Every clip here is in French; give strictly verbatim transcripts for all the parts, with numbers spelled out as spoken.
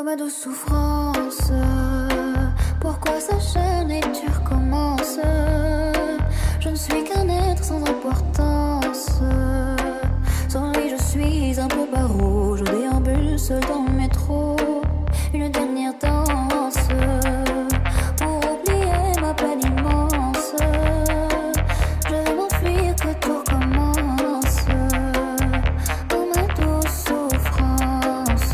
ma douce souffrance, pourquoi s'acharne et tu recommences? Je ne suis qu'un être sans importance. Sans lui je suis un peu paro. Je déambule seul dans le métro. Une dernière danse pour oublier ma peine immense. Je vais m'enfuir que tout recommence. Oh ma douce souffrance.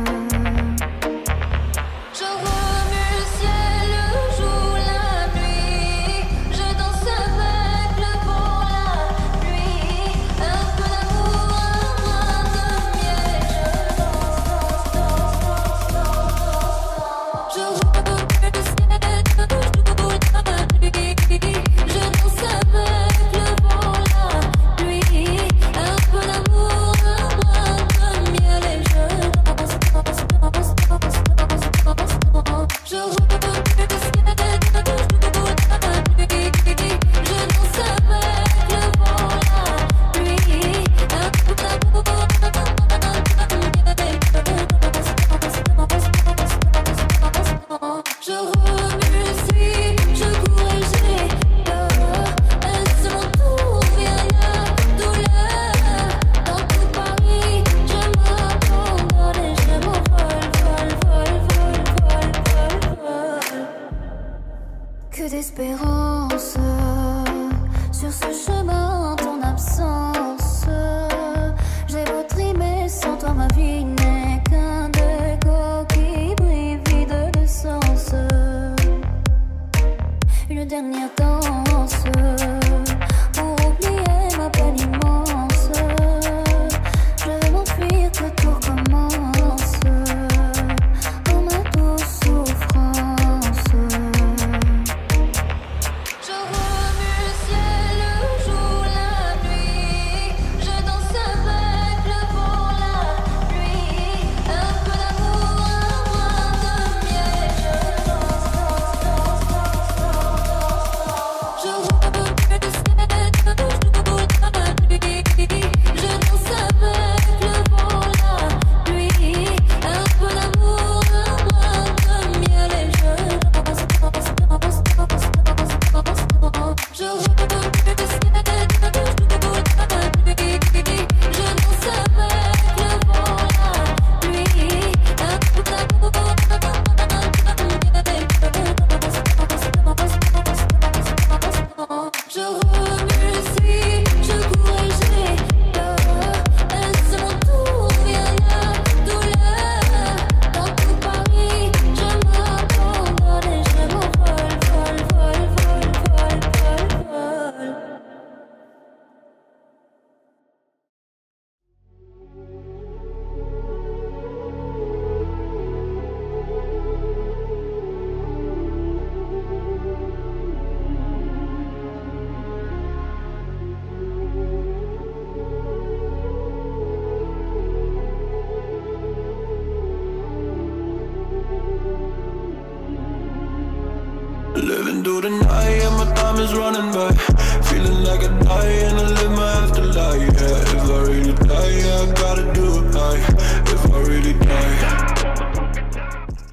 Je remue le ciel, le jour, la nuit. Je danse avec le vent, la pluie. Un peu d'amour, un brin de miel. Je danse, danse, danse, danse, danse, danse. Je remue le ciel, le jour, la nuit. Je danse avec le vent, la pluie. Un peu d'amour, un brin de miel. Et je danse, danse, danse, danse, danse, danse. Je remue le ciel, le jour, la nuit. Je danse avec le vent, la pluie. Un peu d'amour, je remue, suis, je cours et j'ai peur. Est-ce mon tour, vient la douleur. Dans tout Paris, je m'abandonne et je m'envole, vol, vol, vol, vol, vol, vol. Que d'espérance sur ce chemin en ton absence. J'ai beau trimer, sans toi ma vie n'est qu'un décor qui brille vide de sens. Une dernière danse pour oublier ma peine immense. Je vais m'enfuir que tout recommence. Oh ma douce souffrance. Je remue le ciel, le jour, la nuit. Je danse avec le vent, la pluie. Un peu d'amour, un brin de miel. Je danse, danse, danse, danse, danse. Je remue le ciel, le jour, la nuit. Je danse avec le vent, la pluie. Un peu d'amour, un brin de miel. Et je danse, danse, danse, danse, danse, danse. Je remue le ciel, le jour, la nuit. Je danse avec le vent, la pluie. Un peu d'amour, un brin de miel. Je remue, suis, je cours et j'ai peur. Est-ce mon tour, vient la douleur. Dans tout Paris, je m'abandonne et je m'envole, vol, vol, vol, vol, vol, vol. Living through the night and my time is running by. Feeling like I die and I live my afterlife. Yeah, if I really die, yeah, I gotta do it right. If I really die.